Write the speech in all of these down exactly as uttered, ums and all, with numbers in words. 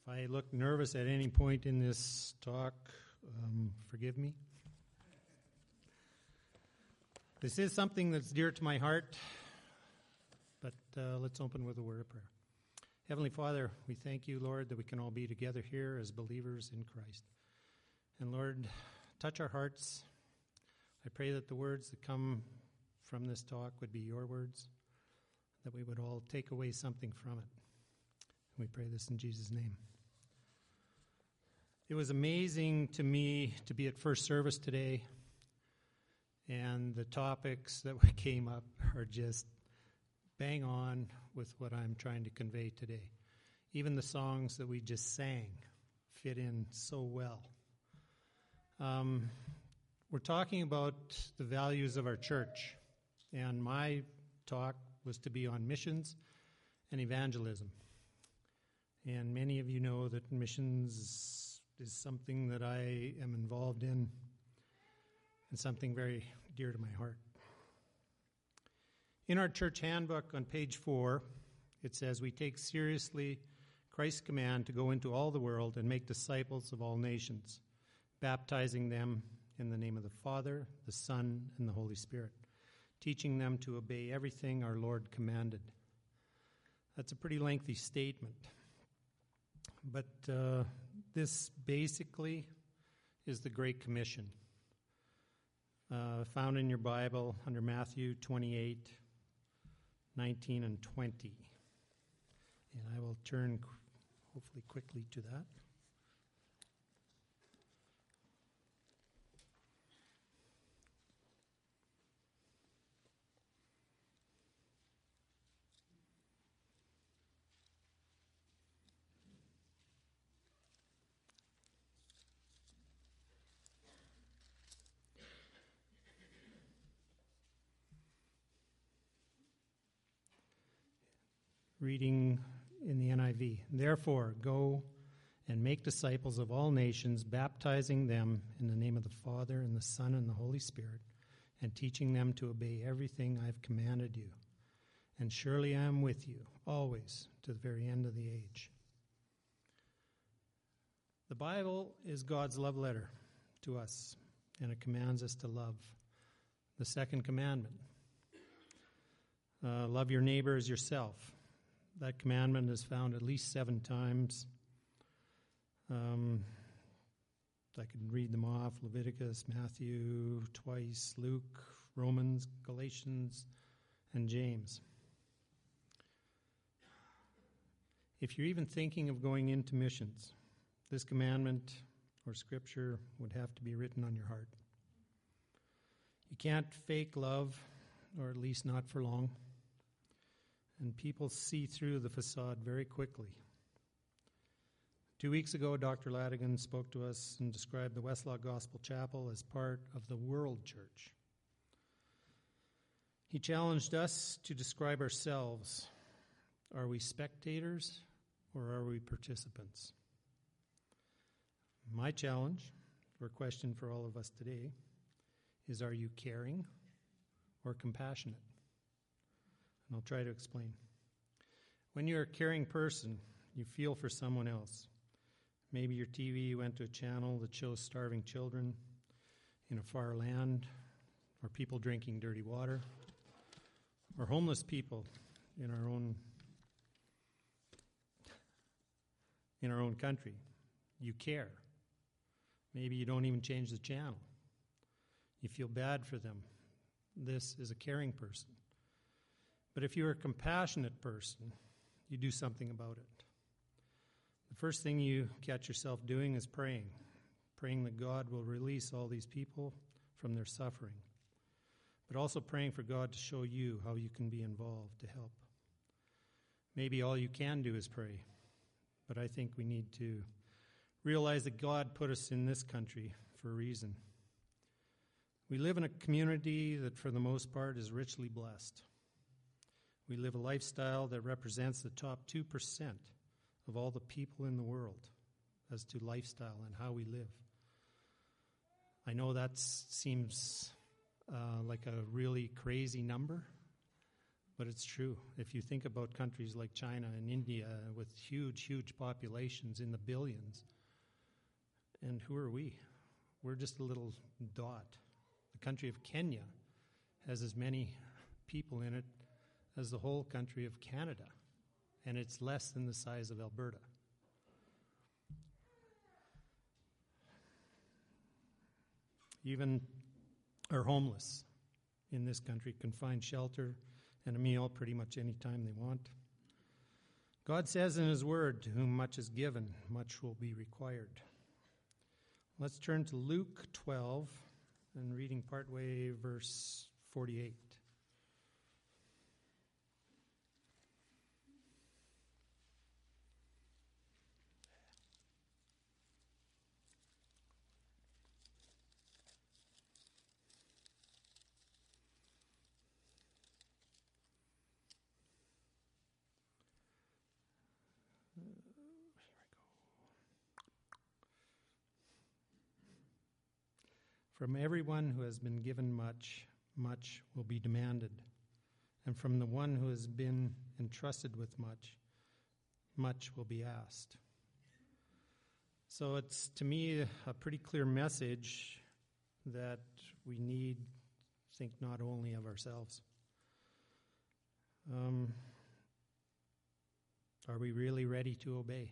If I look nervous at any point in this talk, um, forgive me. This is something that's dear to my heart, but uh, let's open with a word of prayer. Heavenly Father, we thank you, Lord, that we can all be together here as believers in Christ. And Lord, touch our hearts. I pray that the words that come from this talk would be your words, that we would all take away something from it. We pray this in Jesus' name. It was amazing to me to be at first service today, and the topics that came up are just bang on with what I'm trying to convey today. Even the songs that we just sang fit in so well. Um, we're talking about the values of our church, and my talk was to be on missions and evangelism. And many of you know that missions is something that I am involved in and something very dear to my heart. In our church handbook on page four, it says, we take seriously Christ's command to go into all the world and make disciples of all nations, baptizing them in the name of the Father, the Son, and the Holy Spirit, teaching them to obey everything our Lord commanded. That's a pretty lengthy statement. But uh, this basically is the Great Commission, uh, found in your Bible under Matthew twenty-eight, nineteen, and twenty. And I will turn qu- hopefully quickly to that. Reading in the N I V. Therefore, go and make disciples of all nations, baptizing them in the name of the Father and the Son and the Holy Spirit, and teaching them to obey everything I've commanded you. And surely I am with you always to the very end of the age. The Bible is God's love letter to us, and it commands us to love. The second commandment, uh, love your neighbor as yourself. That commandment is found at least seven times. Um, I could read them off: Leviticus, Matthew, twice, Luke, Romans, Galatians, and James. If you're even thinking of going into missions, this commandment or scripture would have to be written on your heart. You can't fake love, or at least not for long. And people see through the facade very quickly. Two weeks ago, Doctor Ladigan spoke to us and described the Westlaw Gospel Chapel as part of the world church. He challenged us to describe ourselves. Are we spectators or are we participants? My challenge, or question for all of us today, is are you caring or compassionate? And I'll try to explain. When you're a caring person, you feel for someone else. Maybe your T V went to a channel that shows starving children in a far land, or people drinking dirty water, or homeless people in our own in our own country. You care. Maybe you don't even change the channel. You feel bad for them. This is a caring person. But if you're a compassionate person, you do something about it. The first thing you catch yourself doing is praying, praying that God will release all these people from their suffering, but also praying for God to show you how you can be involved to help. Maybe all you can do is pray, but I think we need to realize that God put us in this country for a reason. We live in a community that for the most part is richly blessed. We live a lifestyle that represents the top two percent of all the people in the world as to lifestyle and how we live. I know that seems uh, like a really crazy number, But it's true. If you think about countries like China and India with huge, huge populations in the billions, and who are we? We're just a little dot. The country of Kenya has as many people in it as the whole country of Canada, and it's less than the size of Alberta. Even our homeless in this country can find shelter and a meal pretty much any time they want. God says in His Word, to whom much is given, much will be required. Let's turn to Luke twelve and reading partway verse forty-eight. From everyone who has been given much, much will be demanded. And from the one who has been entrusted with much, much will be asked. So it's, to me, a pretty clear message that we need to think not only of ourselves. Um, are we really ready to obey?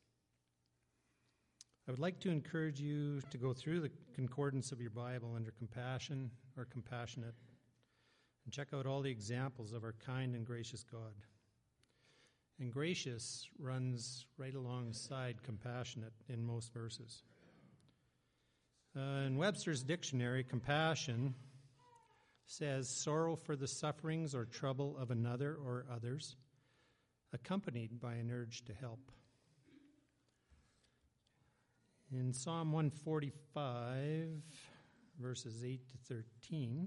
I would like to encourage you to go through the concordance of your Bible under compassion or compassionate and check out all the examples of our kind and gracious God. And gracious runs right alongside compassionate in most verses. Uh, in Webster's dictionary, compassion says sorrow for the sufferings or trouble of another or others, accompanied by an urge to help. In Psalm one forty-five, verses eight to thirteen,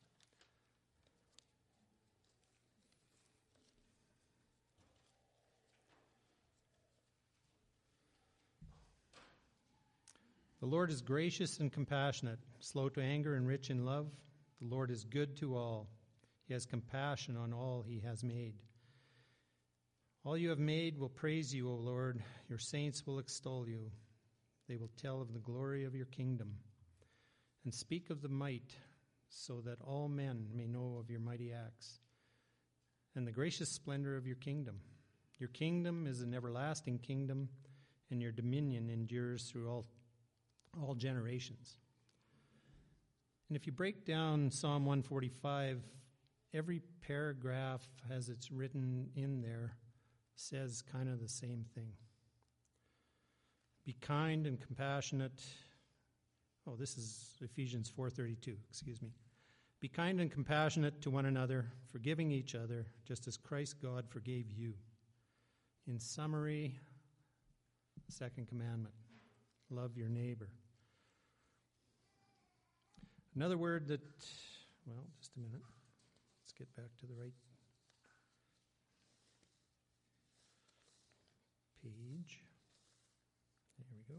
the Lord is gracious and compassionate, slow to anger and rich in love. The Lord is good to all. He has compassion on all He has made. All you have made will praise you, O Lord. Your saints will extol you. They will tell of the glory of your kingdom and speak of the might, so that all men may know of your mighty acts and the gracious splendor of your kingdom. Your kingdom is an everlasting kingdom, and your dominion endures through all, all generations. And if you break down Psalm one forty-five, every paragraph as it's written in there says kind of the same thing. Be kind and compassionate. Oh, this is Ephesians four thirty-two, excuse me. Be kind and compassionate to one another, forgiving each other, just as Christ God forgave you. In summary, second commandment, love your neighbor. Another word that, well, just a minute. Let's get back to the right page. There we go.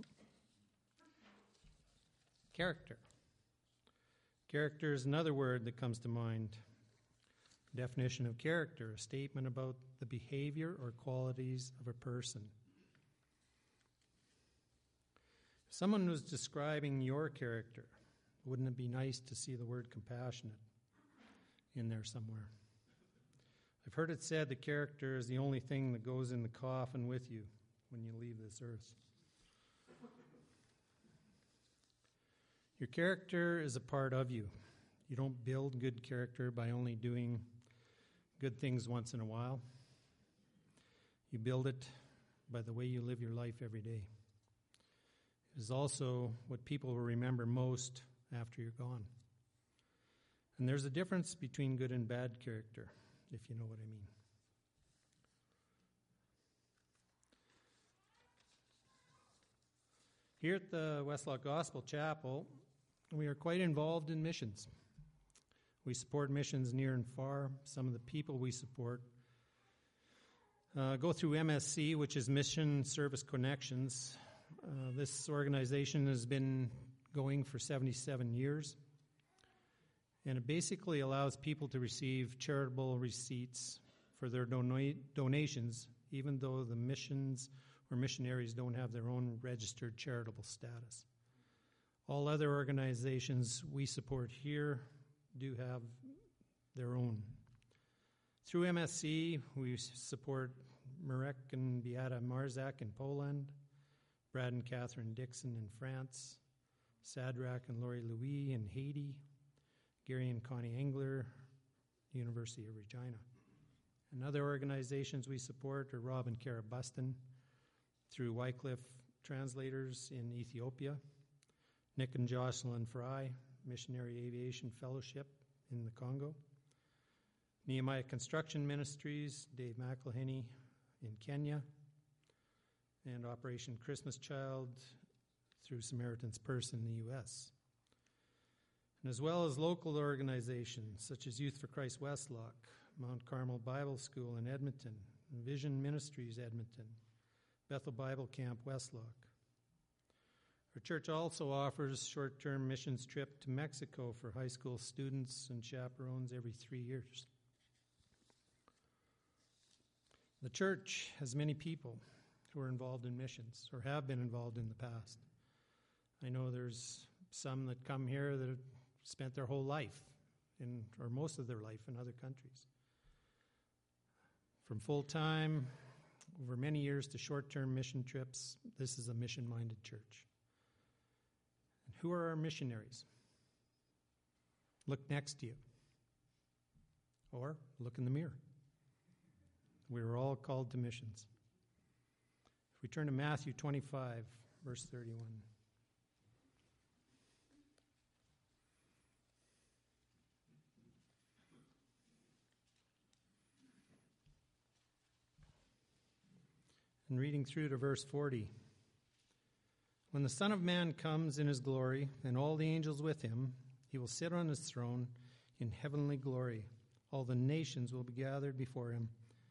Character. Character is another word that comes to mind. Definition of character, a statement about the behavior or qualities of a person. If someone was describing your character, wouldn't it be nice to see the word compassionate in there somewhere? I've heard it said that character is the only thing that goes in the coffin with you when you leave this earth. Your character is a part of you. You don't build good character by only doing good things once in a while. You build it by the way you live your life every day. It is also what people will remember most after you're gone. And there's a difference between good and bad character, if you know what I mean. Here at the Westlock Gospel Chapel, we are quite involved in missions. We support missions near and far. Some of the people we support uh, go through M S C, which is Mission Service Connections. Uh, this organization has been going for seventy-seven years. And it basically allows people to receive charitable receipts for their dona- donations, even though the missions or missionaries don't have their own registered charitable status. All other organizations we support here do have their own. Through M S C, we support Marek and Beata Marzak in Poland, Brad and Catherine Dixon in France, Sadrach and Lori Louis in Haiti, Gary and Connie Engler, University of Regina. And other organizations we support are Rob and Kara Buston through Wycliffe Translators in Ethiopia, Nick and Jocelyn Fry, Missionary Aviation Fellowship in the Congo, Nehemiah Construction Ministries, Dave McElhinney in Kenya, and Operation Christmas Child through Samaritan's Purse in the U S, and as well as local organizations such as Youth for Christ Westlock, Mount Carmel Bible School in Edmonton, Vision Ministries Edmonton, Bethel Bible Camp Westlock. Our church also offers short-term missions trip to Mexico for high school students and chaperones every three years. The church has many people who are involved in missions or have been involved in the past. I know there's some that come here that have spent their whole life, in, or most of their life, in other countries. From full-time, over many years, to short-term mission trips, this is a mission-minded church. And who are our missionaries? Look next to you. Or look in the mirror. We are all called to missions. If we turn to Matthew twenty-five, verse thirty-one. And reading through to verse forty. When the Son of Man comes in his glory, and all the angels with him, he will sit on his throne in heavenly glory. All the nations will be gathered before him,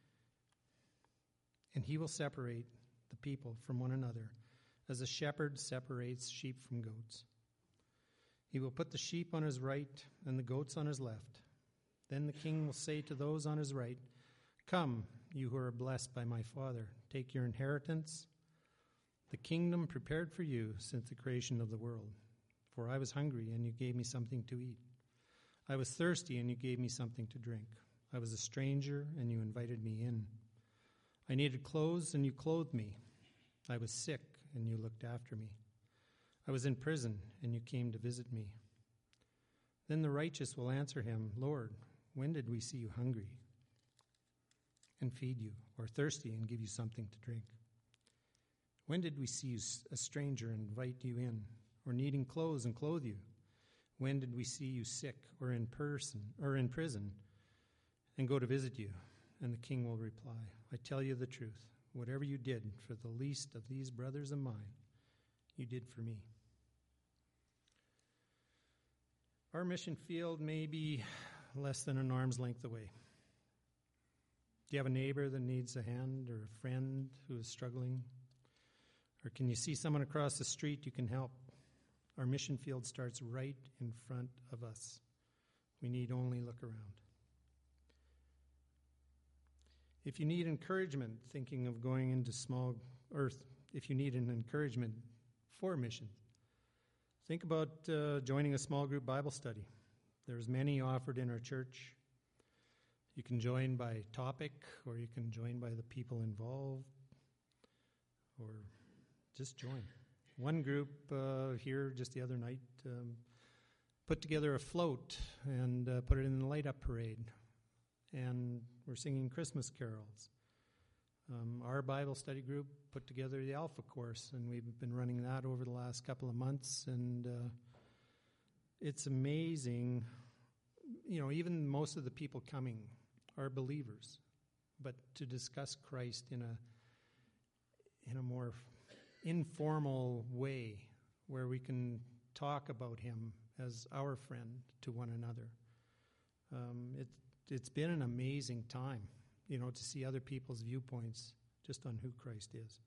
and he will separate the people from one another, as a shepherd separates sheep from goats. He will put the sheep on his right and the goats on his left. Then the king will say to those on his right, "Come, you who are blessed by my Father, take your inheritance, the kingdom prepared for you since the creation of the world. For I was hungry, and you gave me something to eat. I was thirsty, and you gave me something to drink. I was a stranger, and you invited me in. I needed clothes, and you clothed me. I was sick, and you looked after me. I was in prison, and you came to visit me." Then the righteous will answer him, "Lord, when did we see you hungry and feed you, or thirsty and give you something to drink? When did we see you a stranger and invite you in, or needing clothes and clothe you? When did we see you sick or in person or in prison and go to visit you?" And the king will reply, "I tell you the truth, whatever you did for the least of these brothers of mine, you did for me." Our mission field may be less than an arm's length away. Do you have a neighbor that needs a hand, or a friend who is struggling? Or can you see someone across the street you can help? Our mission field starts right in front of us. We need only look around. If you need encouragement thinking of going into small earth, if you need an encouragement for mission, think about uh, joining a small group Bible study. There's many offered in our church. You can join by topic, or you can join by the people involved, or just join. One group uh, here just the other night um, put together a float and uh, put it in the light-up parade, and we're singing Christmas carols. Um, our Bible study group put together the Alpha course, and we've been running that over the last couple of months, and uh, it's amazing. You know, even most of the people coming are believers, but to discuss Christ in a in a more informal way, where we can talk about him as our friend to one another. Um, it, it's been an amazing time, you know, to see other people's viewpoints just on who Christ is.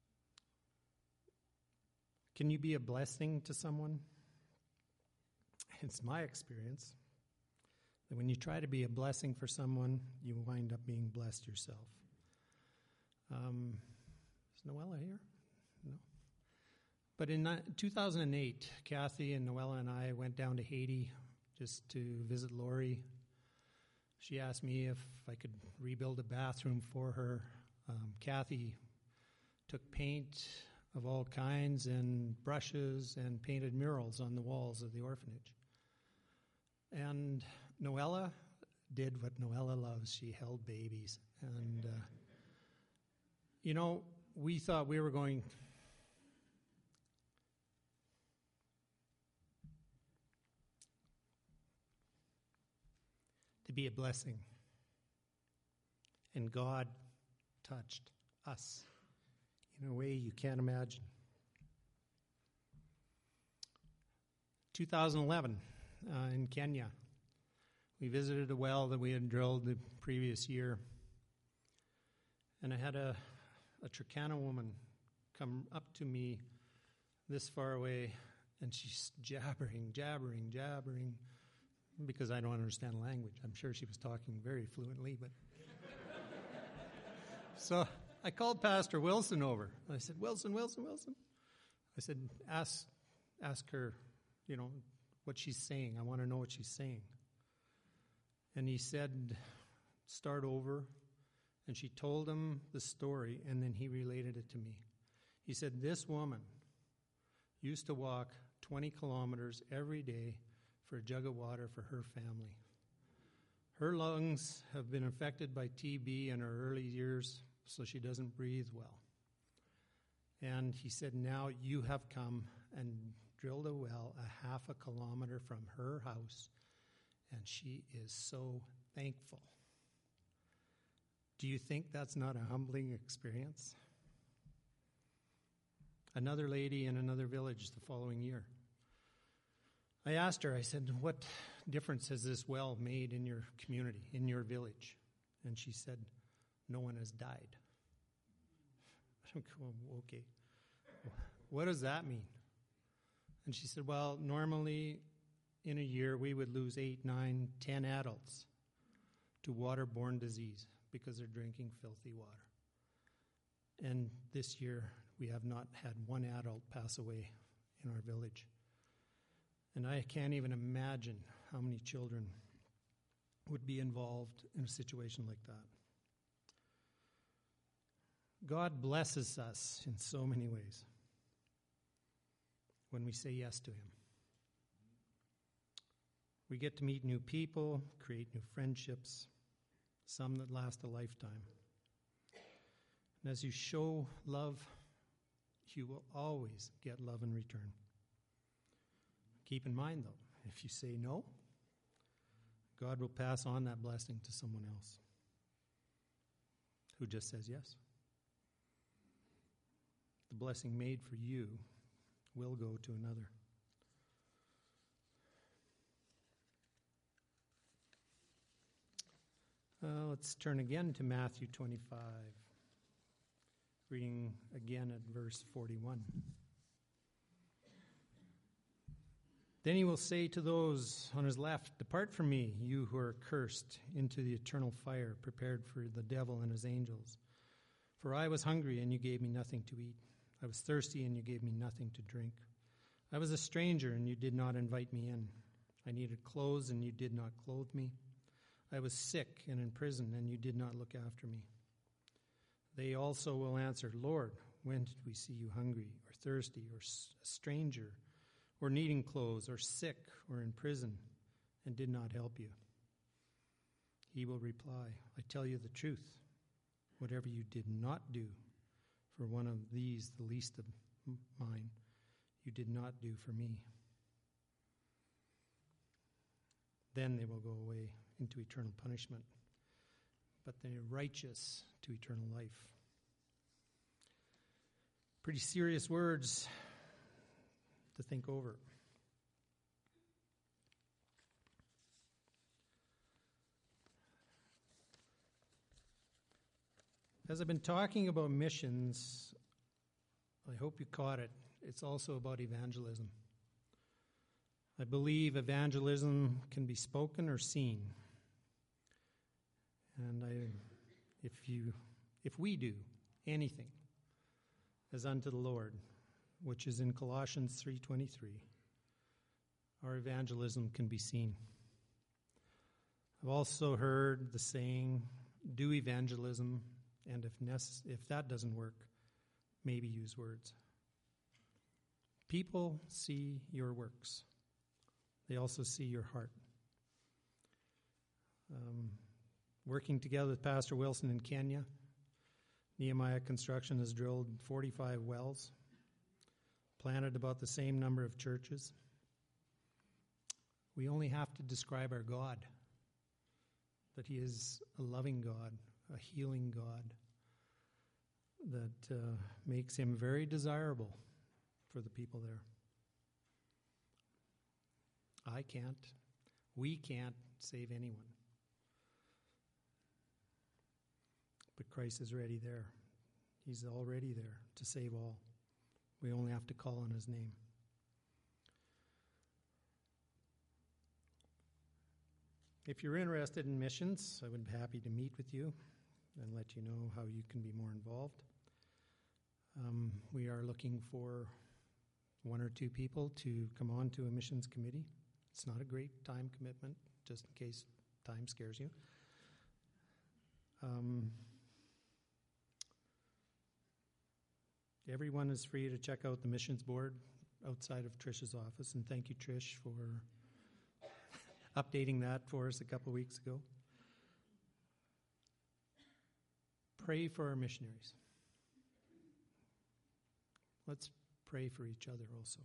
Can you be a blessing to someone? it's my experience that when you try to be a blessing for someone, you wind up being blessed yourself. Um, is Noella here? No. But in two thousand eight, Kathy and Noella and I went down to Haiti just to visit Lori. She asked me if I could rebuild a bathroom for her. Um, Kathy took paint of all kinds and brushes and painted murals on the walls of the orphanage. And Noella did what Noella loves. She held babies. And, uh, you know, we thought we were going to be a blessing. And God touched us in a way you can't imagine. two thousand eleven, uh, in Kenya, we visited a well that we had drilled the previous year. And I had a, a Turkana woman come up to me this far away, and she's jabbering, jabbering, jabbering, because I don't understand the language. I'm sure she was talking very fluently, but... So I called Pastor Wilson over. I said, Wilson, Wilson, Wilson. I said, ask, ask her, you know, what she's saying. I want to know what she's saying. And he said, start over. And she told him the story, and then he related it to me. He said, this woman used to walk twenty kilometers every day for a jug of water for her family. Her lungs have been affected by T B in her early years, so she doesn't breathe well. And he said, now you have come and drilled a well a half a kilometer from her house, and she is so thankful. Do you think that's not a humbling experience? Another lady in another village the following year. I asked her, I said, what difference has this well made in your community, in your village? And she said, no one has died. I'm going, okay. What does that mean? And she said, well, normally in a year we would lose eight, nine, ten adults to waterborne disease because they're drinking filthy water. And this year we have not had one adult pass away in our village. And I can't even imagine how many children would be involved in a situation like that. God blesses us in so many ways when we say yes to Him. We get to meet new people, create new friendships, some that last a lifetime. And as you show love, you will always get love in return. Keep in mind, though, if you say no, God will pass on that blessing to someone else who just says yes. The blessing made for you will go to another. Uh, let's turn again to Matthew twenty-five, reading again at verse forty-one. Then he will say to those on his left, depart from me, you who are cursed, into the eternal fire prepared for the devil and his angels. For I was hungry, and you gave me nothing to eat. I was thirsty, and you gave me nothing to drink. I was a stranger, and you did not invite me in. I needed clothes, and you did not clothe me. I was sick and in prison, and you did not look after me. They also will answer, Lord, when did we see you hungry or thirsty or a stranger or needing clothes or sick or in prison and did not help you? He will reply, I tell you the truth. Whatever you did not do for one of these, the least of mine, you did not do for me. Then they will go away into eternal punishment, but the righteous to eternal life. Pretty serious words to think over. As I've been talking about missions, I hope you caught it. It's also about evangelism. I believe evangelism can be spoken or seen. And I, if you, if we do anything as unto the Lord, which is in Colossians three twenty-three, our evangelism can be seen. I've also heard the saying, do evangelism, and if necess- if that doesn't work, maybe use words. People see your works. They also see your heart. Um, working together with Pastor Wilson in Kenya, Nehemiah Construction has drilled forty-five wells, planted about the same number of churches. We only have to describe our God, that He is a loving God, a healing God, that uh, makes Him very desirable for the people there. I can't, we can't save anyone. But Christ is ready there. He's already there to save all. We only have to call on His name. If you're interested in missions, I would be happy to meet with you and let you know how you can be more involved. Um, we are looking for one or two people to come on to a missions committee. It's not a great time commitment, just in case time scares you. Um, everyone is free to check out the missions board outside of Trish's office, and thank you, Trish, for updating that for us a couple weeks ago. Pray for our missionaries. Let's pray for each other also.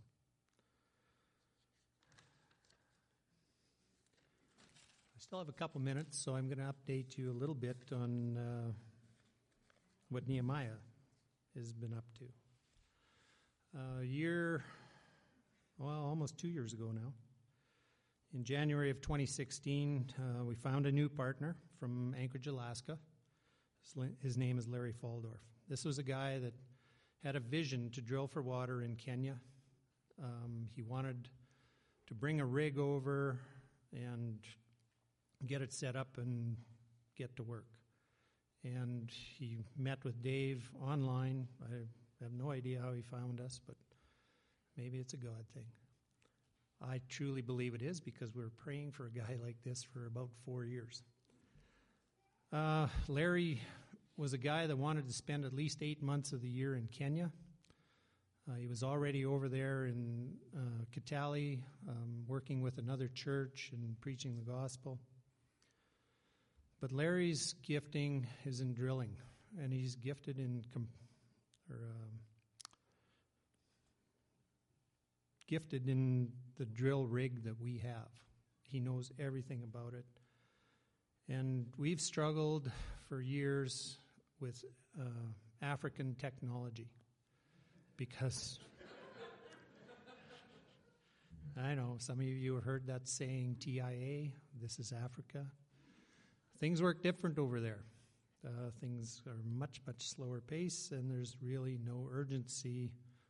I still have a couple minutes, so I'm going to update you a little bit on uh, what Nehemiah has been up to. Uh, a year, well, almost two years ago now, in January of twenty sixteen, uh, we found a new partner from Anchorage, Alaska. His, his name is Larry Faldorf. This was a guy that had a vision to drill for water in Kenya. Um, he wanted to bring a rig over and get it set up and get to work. And he met with Dave online. I have no idea how he found us, but maybe it's a God thing. I truly believe it is, because we were praying for a guy like this for about four years. Uh, Larry was a guy that wanted to spend at least eight months of the year in Kenya. Uh, he was already over there in uh, Kitale, um, working with another church and preaching the gospel. But Larry's gifting is in drilling, and he's gifted in com- or um, gifted in the drill rig that we have. He knows everything about it. And we've struggled for years with uh, African technology because I know some of you have heard that saying, T I A, this is Africa. Things work different over there. Uh, things are much, much slower pace, and there's really no urgency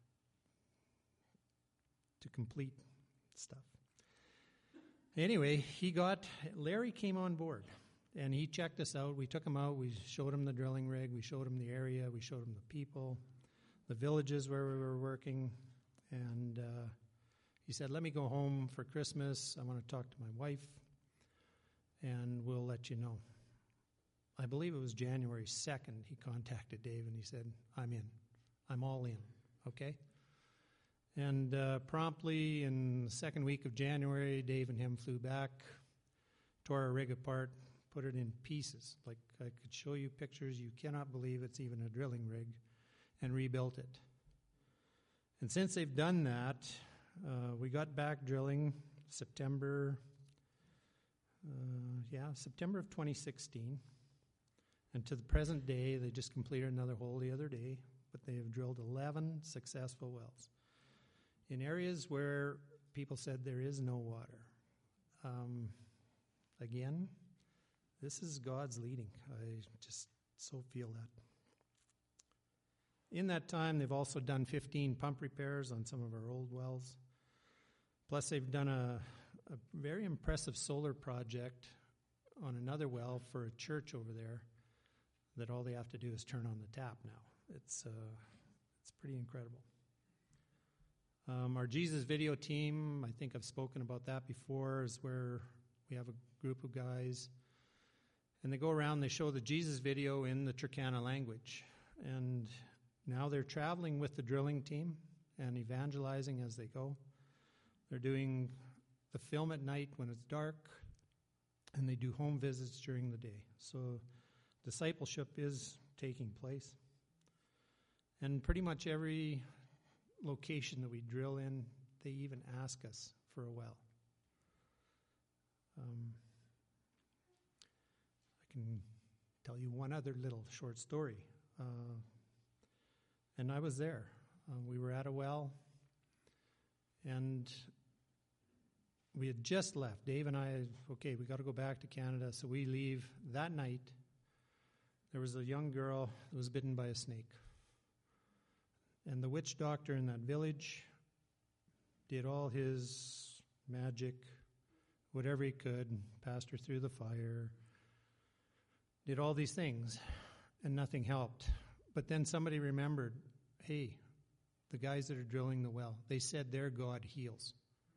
to complete stuff. Anyway, he got, Larry came on board, and he checked us out. We took him out. We showed him the drilling rig. We showed him the area. We showed him the people, the villages where we were working. And uh, he said, let me go home for Christmas. I want to talk to my wife, and we'll let you know. I believe it was January second he contacted Dave, and he said, I'm in. I'm all in, okay? And uh, promptly in the second week of January, Dave and him flew back, tore our rig apart, put it in pieces. Like, I could show you pictures. You cannot believe it's even a drilling rig, and rebuilt it. And since they've done that, uh, we got back drilling September, uh, yeah, September of twenty sixteen. And to the present day, they just completed another hole the other day, but they have drilled eleven successful wells in areas where people said there is no water. Um, again, this is God's leading. I just so feel that. In that time, they've also done fifteen pump repairs on some of our old wells. Plus, they've done a, a very impressive solar project on another well for a church over there that all they have to do is turn on the tap now. It's, uh, it's pretty incredible. Um, our Jesus Video team, I think I've spoken about that before, is where we have a group of guys, and they go around, they show the Jesus Video in the Turkana language. And now they're traveling with the drilling team and evangelizing as they go. They're doing the film at night when it's dark, and they do home visits during the day. So discipleship is taking place. And pretty much every location that we drill in, they even ask us for a well. Um, I can tell you one other little short story. Uh, and I was there. Uh, we were at a well, and we had just left. Dave and I, okay, we got to go back to Canada, so we leave that night. There was a young girl that was bitten by a snake. And the witch doctor in that village did all his magic, whatever he could, passed her through the fire, did all these things, and nothing helped. But then somebody remembered, hey, the guys that are drilling the well, they said their God heals.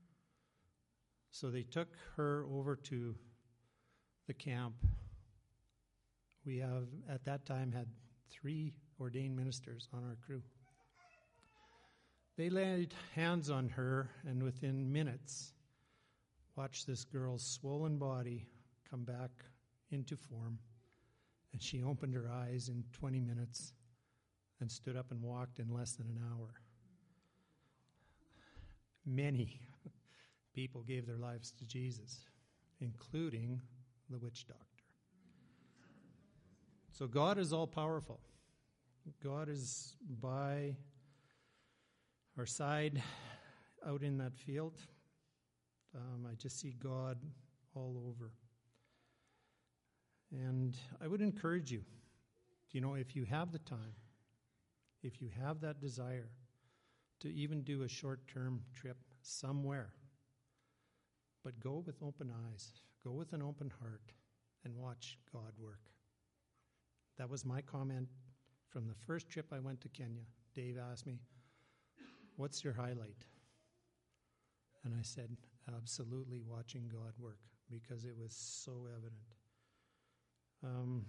So they took her over to the camp. We have, at that time, had three ordained ministers on our crew. They laid hands on her, and within minutes, watched this girl's swollen body come back into form. And she opened her eyes in twenty minutes and stood up and walked in less than an hour. Many people gave their lives to Jesus, including the witch doctor. So God is all-powerful. God is by our side out in that field. Um, I just see God all over. And I would encourage you, you know, if you have the time, if you have that desire to even do a short-term trip somewhere, but go with open eyes, go with an open heart, and watch God work. That was my comment from the first trip I went to Kenya. Dave asked me, what's your highlight? And I said, absolutely watching God work, because it was so evident. Um,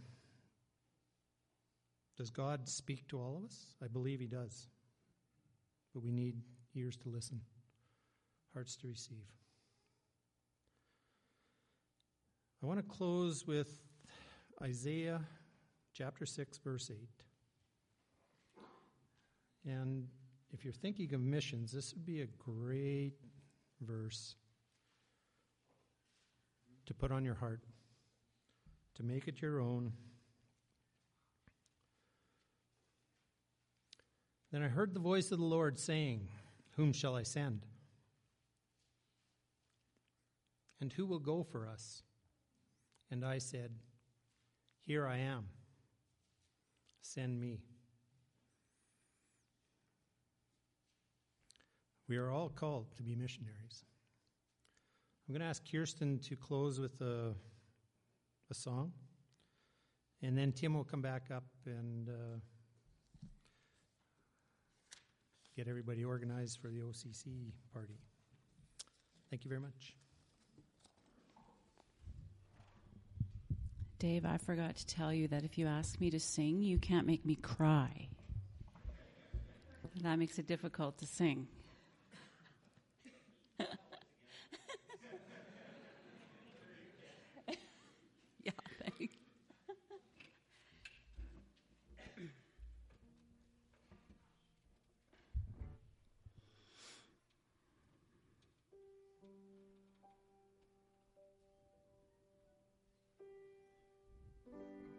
does God speak to all of us? I believe he does. But we need ears to listen, hearts to receive. I want to close with Isaiah chapter six, verse eight. And if you're thinking of missions, this would be a great verse to put on your heart, to make it your own. Then I heard the voice of the Lord saying, whom shall I send? And who will go for us? And I said, here I am. Send me. We are all called to be missionaries. I'm going to ask Kirsten to close with a, a song. And then Tim will come back up and uh, get everybody organized for the O C C party. Thank you very much. Dave, I forgot to tell you that if you ask me to sing, you can't make me cry. That makes it difficult to sing.